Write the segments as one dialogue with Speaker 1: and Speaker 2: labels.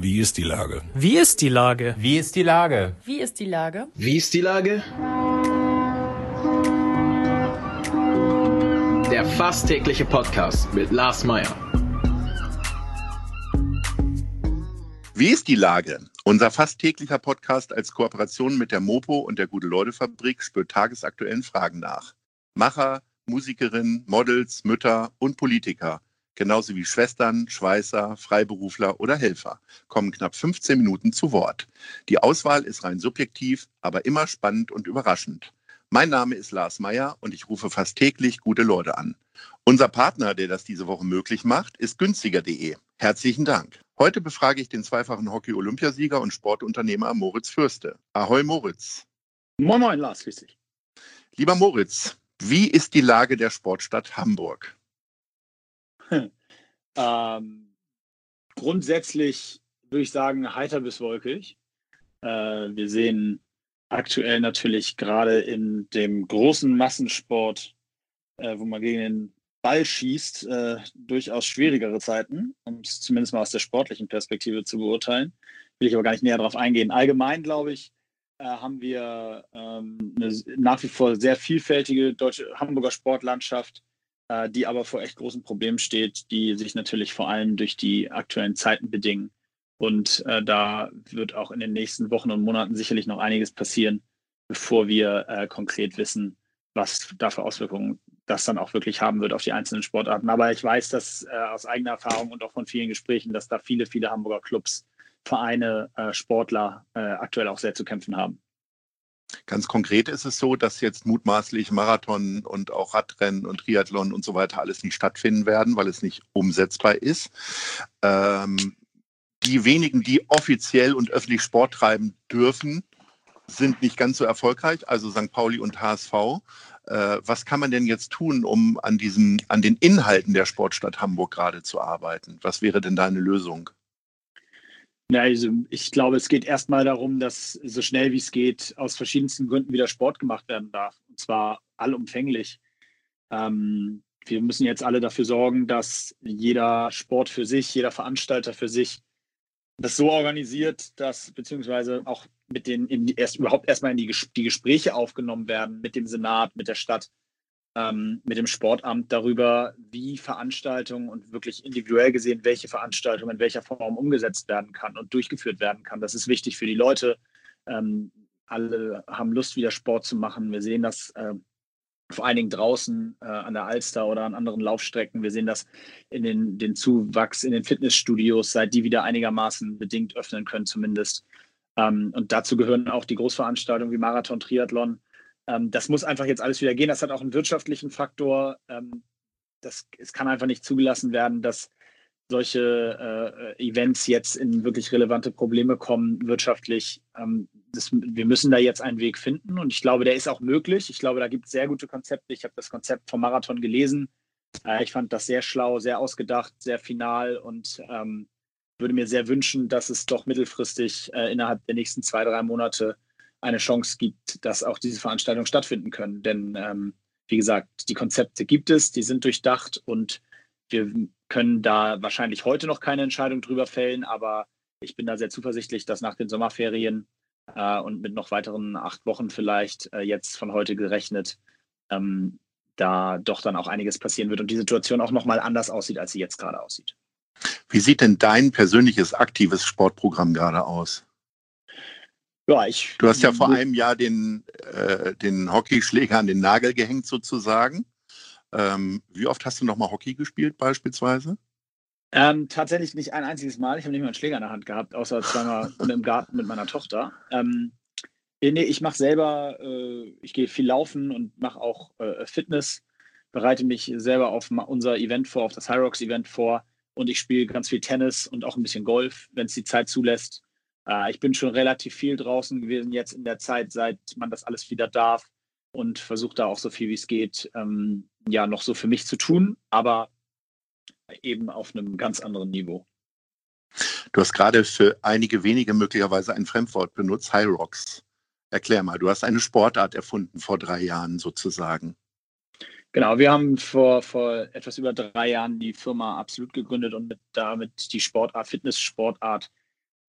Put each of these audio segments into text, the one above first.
Speaker 1: Wie ist die Lage?
Speaker 2: Wie ist die Lage?
Speaker 3: Wie ist die Lage?
Speaker 4: Wie ist die Lage?
Speaker 5: Wie ist die Lage? Der fast tägliche Podcast mit Lars Meyer.
Speaker 6: Wie ist die Lage? Unser fast täglicher Podcast als Kooperation mit der Mopo und der Gute-Leute-Fabrik spürt tagesaktuellen Fragen nach. Macher, Musikerinnen, Models, Mütter und Politiker, genauso wie Schwestern, Schweißer, Freiberufler oder Helfer, kommen knapp 15 Minuten zu Wort. Die Auswahl ist rein subjektiv, aber immer spannend und überraschend. Mein Name ist Lars Meyer und ich rufe fast täglich gute Leute an. Unser Partner, der das diese Woche möglich macht, ist günstiger.de. Herzlichen Dank. Heute befrage ich den zweifachen Hockey-Olympiasieger und Sportunternehmer Moritz Fürste. Ahoi Moritz.
Speaker 7: Moin Moin Lars, grüß dich.
Speaker 6: Lieber Moritz, wie ist die Lage der Sportstadt Hamburg?
Speaker 7: Grundsätzlich würde ich sagen, heiter bis wolkig. Wir sehen aktuell natürlich gerade in dem großen Massensport, wo man gegen den Ball schießt, durchaus schwierigere Zeiten, um es zumindest mal aus der sportlichen Perspektive zu beurteilen. Will ich aber gar nicht näher darauf eingehen. Allgemein, glaube ich, haben wir eine nach wie vor sehr vielfältige deutsche Hamburger Sportlandschaft, die aber vor echt großen Problemen steht, die sich natürlich vor allem durch die aktuellen Zeiten bedingen. Und da wird auch in den nächsten Wochen und Monaten sicherlich noch einiges passieren, bevor wir konkret wissen, was da für Auswirkungen das dann auch wirklich haben wird auf die einzelnen Sportarten. Aber ich weiß, dass aus eigener Erfahrung und auch von vielen Gesprächen, dass da viele, viele Hamburger Clubs, Vereine, Sportler aktuell auch sehr zu kämpfen haben.
Speaker 6: Ganz konkret ist es so, dass jetzt mutmaßlich Marathon und auch Radrennen und Triathlon und so weiter alles nicht stattfinden werden, weil es nicht umsetzbar ist. Die wenigen, die offiziell und öffentlich Sport treiben dürfen, sind nicht ganz so erfolgreich, also St. Pauli und HSV. Was kann man denn jetzt tun, um an den Inhalten der Sportstadt Hamburg gerade zu arbeiten? Was wäre denn da eine Lösung?
Speaker 7: Ja, also ich glaube, es geht erstmal darum, dass so schnell wie es geht aus verschiedensten Gründen wieder Sport gemacht werden darf. Und zwar allumfänglich. Wir müssen jetzt alle dafür sorgen, dass jeder Sport für sich, jeder Veranstalter für sich das so organisiert, dass beziehungsweise auch mit überhaupt erstmal in die Gespräche aufgenommen werden mit dem Senat, mit der Stadt, mit dem Sportamt darüber, wie Veranstaltungen und wirklich individuell gesehen, welche Veranstaltung in welcher Form umgesetzt werden kann und durchgeführt werden kann. Das ist wichtig für die Leute. Alle haben Lust, wieder Sport zu machen. Wir sehen das vor allen Dingen draußen an der Alster oder an anderen Laufstrecken. Wir sehen das in den Zuwachs in den Fitnessstudios, seit die wieder einigermaßen bedingt öffnen können zumindest. Und dazu gehören auch die Großveranstaltungen wie Marathon, Triathlon. Das muss einfach jetzt alles wieder gehen. Das hat auch einen wirtschaftlichen Faktor. Es kann einfach nicht zugelassen werden, dass solche Events jetzt in wirklich relevante Probleme kommen wirtschaftlich. Wir müssen da jetzt einen Weg finden und ich glaube, der ist auch möglich. Ich glaube, da gibt es sehr gute Konzepte. Ich habe das Konzept vom Marathon gelesen. Ich fand das sehr schlau, sehr ausgedacht, sehr final und würde mir sehr wünschen, dass es doch mittelfristig innerhalb der nächsten 2-3 Monate eine Chance gibt, dass auch diese Veranstaltungen stattfinden können. Denn wie gesagt, die Konzepte gibt es, die sind durchdacht und wir können da wahrscheinlich heute noch keine Entscheidung drüber fällen, aber ich bin da sehr zuversichtlich, dass nach den Sommerferien und mit noch weiteren 8 Wochen vielleicht jetzt von heute gerechnet, da doch dann auch einiges passieren wird und die Situation auch nochmal anders aussieht, als sie jetzt gerade aussieht.
Speaker 6: Wie sieht denn dein persönliches aktives Sportprogramm gerade aus?
Speaker 7: Ja,
Speaker 6: du hast ja vor einem Jahr den Hockeyschläger an den Nagel gehängt sozusagen. Wie oft hast du noch mal Hockey gespielt beispielsweise?
Speaker 7: Tatsächlich nicht ein einziges Mal. Ich habe nicht mal einen Schläger in der Hand gehabt, außer zweimal im Garten mit meiner Tochter. Nee, ich mache selber, ich gehe viel laufen und mache auch Fitness, bereite mich selber auf unser Event vor, auf das Hyrox-Event vor und ich spiele ganz viel Tennis und auch ein bisschen Golf, wenn es die Zeit zulässt. Ich bin schon relativ viel draußen gewesen jetzt in der Zeit, seit man das alles wieder darf und versuche da auch so viel wie es geht, noch so für mich zu tun, aber eben auf einem ganz anderen Niveau.
Speaker 6: Du hast gerade für einige wenige möglicherweise ein Fremdwort benutzt, Hyrox. Erklär mal, du hast eine Sportart erfunden vor 3 Jahren sozusagen.
Speaker 7: Genau, wir haben vor etwas über 3 Jahren die Firma Absolut gegründet und damit die Fitness-Sportart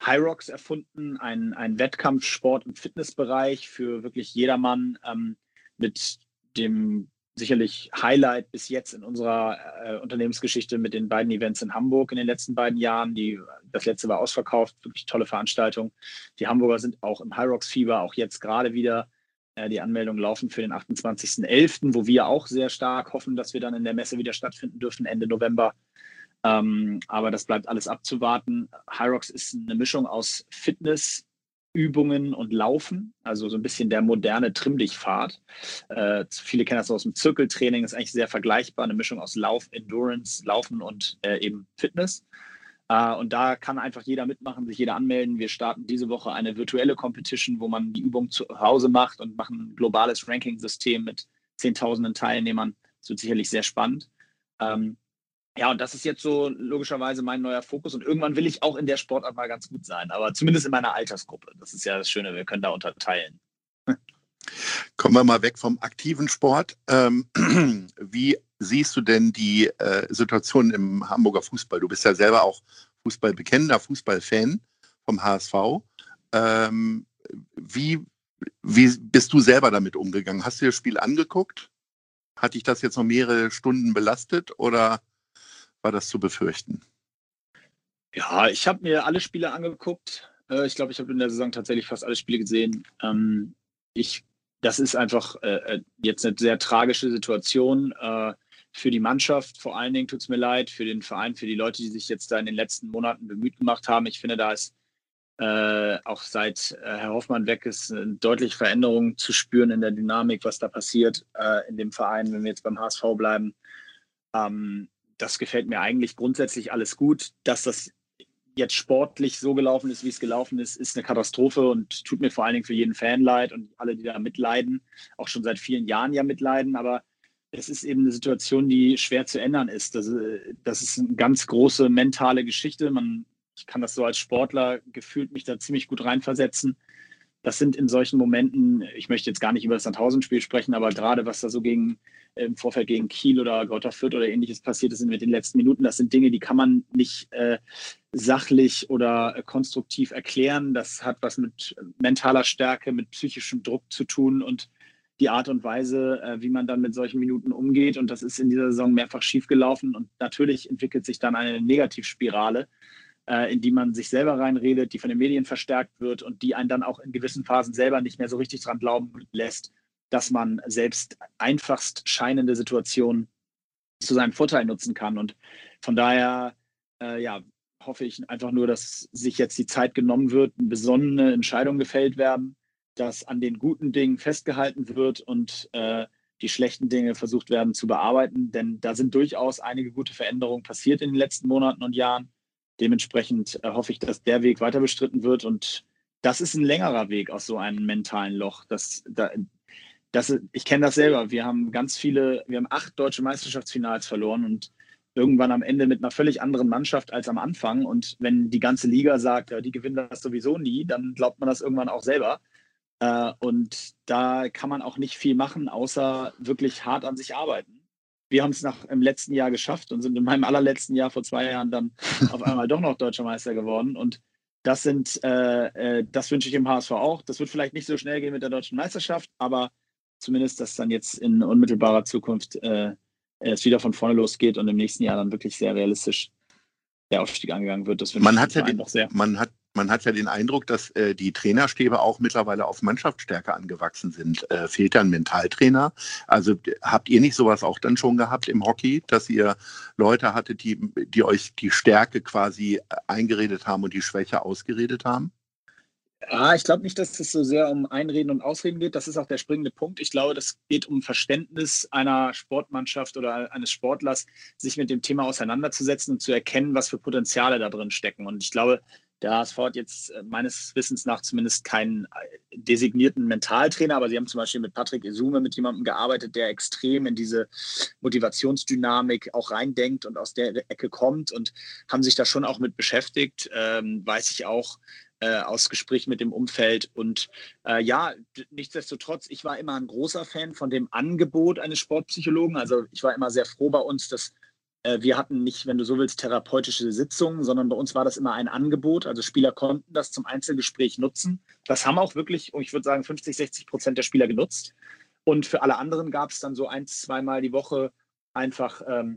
Speaker 7: HYROX erfunden, ein Wettkampfsport- und Fitnessbereich für wirklich jedermann, mit dem sicherlich Highlight bis jetzt in unserer Unternehmensgeschichte mit den beiden Events in Hamburg in den letzten beiden Jahren. Das letzte war ausverkauft, wirklich tolle Veranstaltung. Die Hamburger sind auch im HYROX-Fieber, auch jetzt gerade wieder. Die Anmeldungen laufen für den 28.11., wo wir auch sehr stark hoffen, dass wir dann in der Messe wieder stattfinden dürfen, Ende November. Aber das bleibt alles abzuwarten. HYROX ist eine Mischung aus Fitnessübungen und Laufen, also so ein bisschen der moderne Trimm-dich-Pfad. Viele kennen das aus dem Zirkeltraining, ist eigentlich sehr vergleichbar, eine Mischung aus Endurance, Laufen und eben Fitness. Und da kann einfach jeder mitmachen, sich jeder anmelden. Wir starten diese Woche eine virtuelle Competition, wo man die Übung zu Hause macht und machen ein globales Ranking-System mit Zehntausenden Teilnehmern. Das wird sicherlich sehr spannend. Ja, und das ist jetzt so logischerweise mein neuer Fokus. Und irgendwann will ich auch in der Sportart mal ganz gut sein, aber zumindest in meiner Altersgruppe. Das ist ja das Schöne, wir können da unterteilen.
Speaker 6: Kommen wir mal weg vom aktiven Sport. Wie siehst du denn die Situation im Hamburger Fußball? Du bist ja selber auch Fußballbekennender, Fußballfan vom HSV. Wie bist du selber damit umgegangen? Hast du dir das Spiel angeguckt? Hat dich das jetzt noch mehrere Stunden belastet oder war das zu befürchten?
Speaker 7: Ja, ich habe mir alle Spiele angeguckt. Ich glaube, ich habe in der Saison tatsächlich fast alle Spiele gesehen. Das ist einfach jetzt eine sehr tragische Situation für die Mannschaft. Vor allen Dingen tut es mir leid, für den Verein, für die Leute, die sich jetzt da in den letzten Monaten bemüht gemacht haben. Ich finde, da ist auch seit Herr Hoffmann weg ist, eine deutliche Veränderung zu spüren in der Dynamik, was da passiert in dem Verein, wenn wir jetzt beim HSV bleiben. Das gefällt mir eigentlich grundsätzlich alles gut. Dass das jetzt sportlich so gelaufen ist, wie es gelaufen ist, ist eine Katastrophe und tut mir vor allen Dingen für jeden Fan leid und alle, die da mitleiden, auch schon seit vielen Jahren ja mitleiden. Aber es ist eben eine Situation, die schwer zu ändern ist. Das ist eine ganz große mentale Geschichte. Ich kann das so als Sportler gefühlt mich da ziemlich gut reinversetzen. Das sind in solchen Momenten, ich möchte jetzt gar nicht über das Sandhausen-Spiel sprechen, aber gerade was da so im Vorfeld gegen Kiel oder Greuther Fürth oder ähnliches passiert ist mit den letzten Minuten, das sind Dinge, die kann man nicht sachlich oder konstruktiv erklären. Das hat was mit mentaler Stärke, mit psychischem Druck zu tun und die Art und Weise, wie man dann mit solchen Minuten umgeht. Und das ist in dieser Saison mehrfach schiefgelaufen. Und natürlich entwickelt sich dann eine Negativspirale, in die man sich selber reinredet, die von den Medien verstärkt wird und die einen dann auch in gewissen Phasen selber nicht mehr so richtig dran glauben lässt, dass man selbst einfachst scheinende Situationen zu seinem Vorteil nutzen kann. Und von daher hoffe ich einfach nur, dass sich jetzt die Zeit genommen wird, besonnene Entscheidungen gefällt werden, dass an den guten Dingen festgehalten wird und die schlechten Dinge versucht werden zu bearbeiten. Denn da sind durchaus einige gute Veränderungen passiert in den letzten Monaten und Jahren. Dementsprechend hoffe ich, dass der Weg weiter bestritten wird. Und das ist ein längerer Weg aus so einem mentalen Loch. Ich kenne das selber. Wir haben 8 deutsche Meisterschaftsfinals verloren und irgendwann am Ende mit einer völlig anderen Mannschaft als am Anfang. Und wenn die ganze Liga sagt, ja, die gewinnen das sowieso nie, dann glaubt man das irgendwann auch selber. Und da kann man auch nicht viel machen, außer wirklich hart an sich arbeiten. Wir haben es im letzten Jahr geschafft und sind in meinem allerletzten Jahr vor 2 Jahren dann auf einmal doch noch Deutscher Meister geworden. Und das wünsche ich dem HSV auch. Das wird vielleicht nicht so schnell gehen mit der deutschen Meisterschaft, aber zumindest, dass dann jetzt in unmittelbarer Zukunft es wieder von vorne losgeht und im nächsten Jahr dann wirklich sehr realistisch der Aufstieg angegangen wird. Das wünsche ich dem Verein doch sehr.
Speaker 6: Man hat ja den Eindruck, dass die Trainerstäbe auch mittlerweile auf Mannschaftsstärke angewachsen sind. Fehlt da ein Mentaltrainer? Also habt ihr nicht sowas auch dann schon gehabt im Hockey, dass ihr Leute hattet, die euch die Stärke quasi eingeredet haben und die Schwäche ausgeredet haben?
Speaker 7: Ja, ich glaube nicht, dass es so sehr um Einreden und Ausreden geht. Das ist auch der springende Punkt. Ich glaube, das geht um Verständnis einer Sportmannschaft oder eines Sportlers, sich mit dem Thema auseinanderzusetzen und zu erkennen, was für Potenziale da drin stecken. Und ich glaube, der HSV hat jetzt meines Wissens nach zumindest keinen designierten Mentaltrainer, aber sie haben zum Beispiel mit Patrick Esume mit jemandem gearbeitet, der extrem in diese Motivationsdynamik auch reindenkt und aus der Ecke kommt und haben sich da schon auch mit beschäftigt, weiß ich auch aus Gesprächen mit dem Umfeld. Und nichtsdestotrotz, ich war immer ein großer Fan von dem Angebot eines Sportpsychologen. Also ich war immer sehr froh bei uns, dass wir hatten nicht, wenn du so willst, therapeutische Sitzungen, sondern bei uns war das immer ein Angebot. Also Spieler konnten das zum Einzelgespräch nutzen. Das haben auch wirklich, ich würde sagen, 50-60% der Spieler genutzt. Und für alle anderen gab es dann so 1-2 Mal die Woche einfach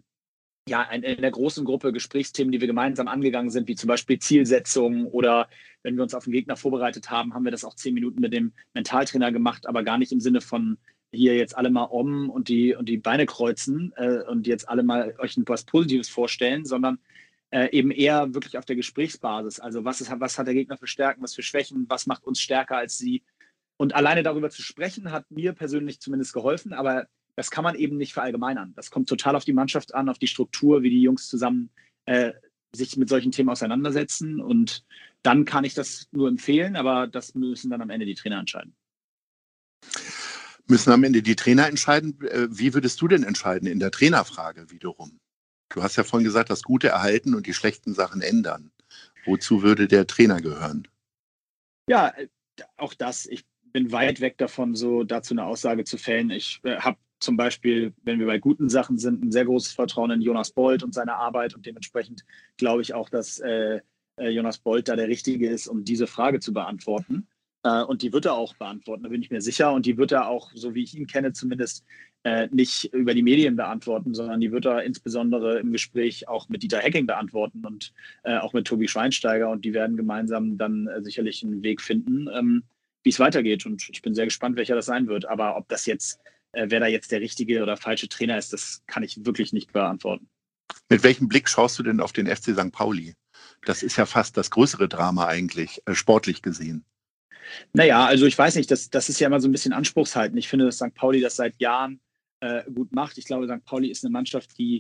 Speaker 7: in der großen Gruppe Gesprächsthemen, die wir gemeinsam angegangen sind, wie zum Beispiel Zielsetzungen, oder wenn wir uns auf den Gegner vorbereitet haben, haben wir das auch 10 Minuten mit dem Mentaltrainer gemacht, aber gar nicht im Sinne von hier jetzt alle mal und die Beine kreuzen und jetzt alle mal euch was Positives vorstellen, sondern eben eher wirklich auf der Gesprächsbasis. Also was hat der Gegner für Stärken, was für Schwächen, was macht uns stärker als sie? Und alleine darüber zu sprechen, hat mir persönlich zumindest geholfen, aber das kann man eben nicht verallgemeinern. Das kommt total auf die Mannschaft an, auf die Struktur, wie die Jungs zusammen sich mit solchen Themen auseinandersetzen. Und dann kann ich das nur empfehlen, aber das müssen dann am Ende die Trainer entscheiden.
Speaker 6: Müssen am Ende die Trainer entscheiden? Wie würdest du denn entscheiden in der Trainerfrage wiederum? Du hast ja vorhin gesagt, das Gute erhalten und die schlechten Sachen ändern. Wozu würde der Trainer gehören?
Speaker 7: Ja, auch das. Ich bin weit weg davon, so dazu eine Aussage zu fällen. Ich habe zum Beispiel, wenn wir bei guten Sachen sind, ein sehr großes Vertrauen in Jonas Bold und seine Arbeit, und dementsprechend glaube ich auch, dass Jonas Bold da der Richtige ist, um diese Frage zu beantworten. Und die wird er auch beantworten, da bin ich mir sicher. Und die wird er auch, so wie ich ihn kenne, zumindest nicht über die Medien beantworten, sondern die wird er insbesondere im Gespräch auch mit Dieter Hecking beantworten und auch mit Tobi Schweinsteiger. Und die werden gemeinsam dann sicherlich einen Weg finden, wie es weitergeht. Und ich bin sehr gespannt, welcher das sein wird. Aber ob das jetzt, wer da jetzt der richtige oder falsche Trainer ist, das kann ich wirklich nicht beantworten.
Speaker 6: Mit welchem Blick schaust du denn auf den FC St. Pauli? Das ist ja fast das größere Drama eigentlich, sportlich gesehen.
Speaker 7: Naja, also ich weiß nicht, das ist ja immer so ein bisschen Anspruchshalten. Ich finde, dass St. Pauli das seit Jahren gut macht. Ich glaube, St. Pauli ist eine Mannschaft, die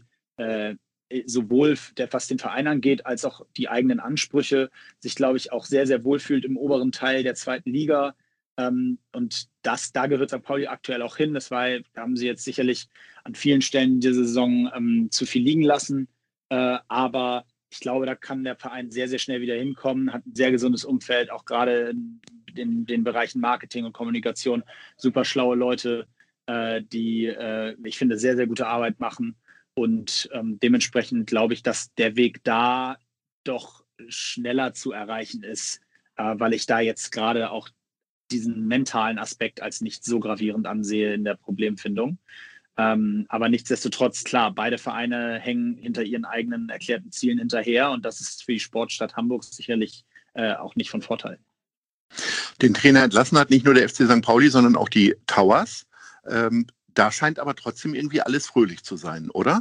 Speaker 7: sowohl was den Verein angeht, als auch die eigenen Ansprüche sich, glaube ich, auch sehr, sehr wohl fühlt im oberen Teil der zweiten Liga. Und da gehört St. Pauli aktuell auch hin. Da haben sie jetzt sicherlich an vielen Stellen dieser Saison zu viel liegen lassen. Aber ich glaube, da kann der Verein sehr, sehr schnell wieder hinkommen, hat ein sehr gesundes Umfeld, auch gerade in den Bereichen Marketing und Kommunikation. Super schlaue Leute, die, ich finde, sehr, sehr gute Arbeit machen. Und dementsprechend glaube ich, dass der Weg da doch schneller zu erreichen ist, weil ich da jetzt gerade auch diesen mentalen Aspekt als nicht so gravierend ansehe in der Problemfindung. Aber nichtsdestotrotz, klar, beide Vereine hängen hinter ihren eigenen erklärten Zielen hinterher, und das ist für die Sportstadt Hamburg sicherlich auch nicht von Vorteil.
Speaker 6: Den Trainer entlassen hat nicht nur der FC St. Pauli, sondern auch die Towers. Da scheint aber trotzdem irgendwie alles fröhlich zu sein, oder?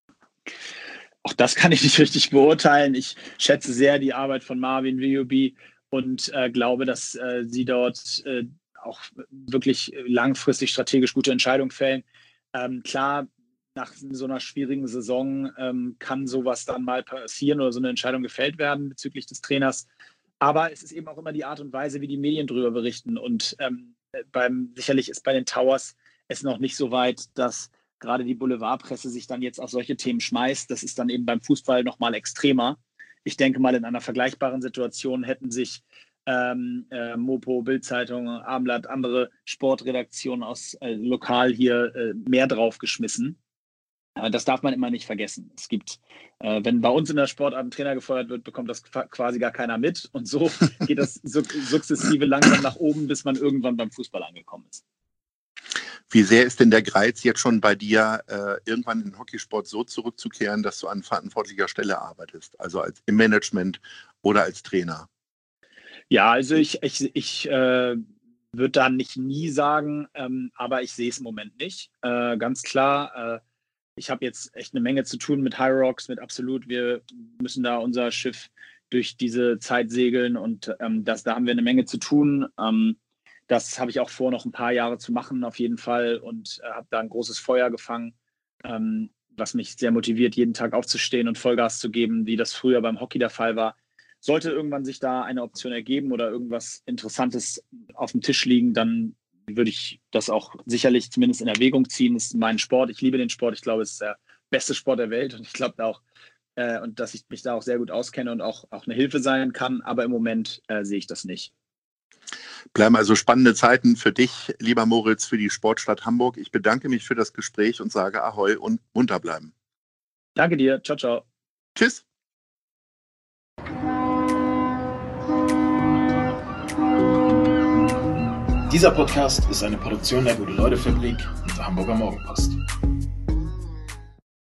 Speaker 7: Auch das kann ich nicht richtig beurteilen. Ich schätze sehr die Arbeit von Marvin Willoughby und glaube, dass sie dort auch wirklich langfristig strategisch gute Entscheidungen fällen. Klar, nach so einer schwierigen Saison kann sowas dann mal passieren oder so eine Entscheidung gefällt werden bezüglich des Trainers. Aber es ist eben auch immer die Art und Weise, wie die Medien darüber berichten. Und sicherlich ist bei den Towers es noch nicht so weit, dass gerade die Boulevardpresse sich dann jetzt auf solche Themen schmeißt. Das ist dann eben beim Fußball noch mal extremer. Ich denke mal, in einer vergleichbaren Situation hätten sich Mopo, Bild-Zeitung, Abendblatt, andere Sportredaktionen aus lokal hier mehr draufgeschmissen. Das darf man immer nicht vergessen. Es gibt, wenn bei uns in der Sportart ein Trainer gefeuert wird, bekommt das quasi gar keiner mit. Und so geht das sukzessive langsam nach oben, bis man irgendwann beim Fußball angekommen ist.
Speaker 6: Wie sehr ist denn der Greiz jetzt schon bei dir, irgendwann in den Hockeysport so zurückzukehren, dass du an verantwortlicher Stelle arbeitest, also im Management oder als Trainer?
Speaker 7: Ja, also ich würde da nicht nie sagen, aber ich sehe es im Moment nicht. Ganz klar, ich habe jetzt echt eine Menge zu tun mit Hyrox, mit Absolut. Wir müssen da unser Schiff durch diese Zeit segeln, und da haben wir eine Menge zu tun. Das habe ich auch vor, noch ein paar Jahre zu machen, auf jeden Fall, und habe da ein großes Feuer gefangen, was mich sehr motiviert, jeden Tag aufzustehen und Vollgas zu geben, wie das früher beim Hockey der Fall war. Sollte irgendwann sich da eine Option ergeben oder irgendwas Interessantes auf dem Tisch liegen, dann würde ich das auch sicherlich zumindest in Erwägung ziehen. Das ist mein Sport. Ich liebe den Sport. Ich glaube, es ist der beste Sport der Welt, und ich glaube auch, und dass ich mich da auch sehr gut auskenne und auch eine Hilfe sein kann. Aber im Moment sehe ich das nicht.
Speaker 6: Bleiben also spannende Zeiten für dich, lieber Moritz, für die Sportstadt Hamburg. Ich bedanke mich für das Gespräch und sage Ahoi und munter bleiben.
Speaker 7: Danke dir. Ciao, ciao.
Speaker 6: Tschüss.
Speaker 5: Dieser Podcast ist eine Produktion der Gute-Leute-Fabrik und der Hamburger Morgenpost.